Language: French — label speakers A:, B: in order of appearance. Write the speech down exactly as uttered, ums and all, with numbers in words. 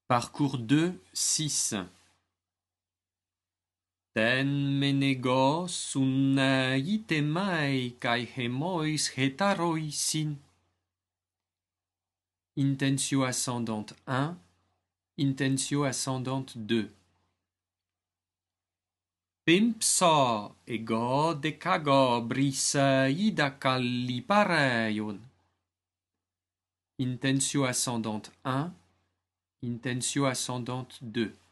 A: Parcours deux, six. Ten menego sun itemai kai hemois hetaroisin. Intentio ascendante un, intentio ascendante deux. Pimpsa ego decago brisa ida callipareion. Intentio ascendante un, intentio ascendante deux.